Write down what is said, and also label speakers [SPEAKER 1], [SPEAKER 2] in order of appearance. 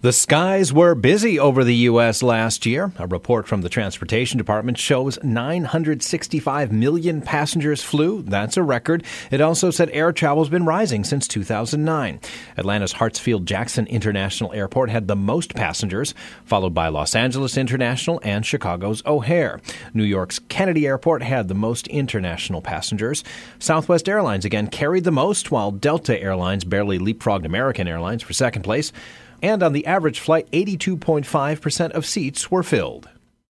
[SPEAKER 1] The skies were busy over the U.S. last year. A report from the Transportation Department shows 965 million passengers flew. That's a record. It also said air travel's been rising since 2009. Atlanta's Hartsfield-Jackson International Airport had the most passengers, followed by Los Angeles International and Chicago's O'Hare. New York's Kennedy Airport had the most international passengers. Southwest Airlines again carried the most, while Delta Airlines barely leapfrogged American Airlines for second place. And on the average flight, 82.5% of seats were filled.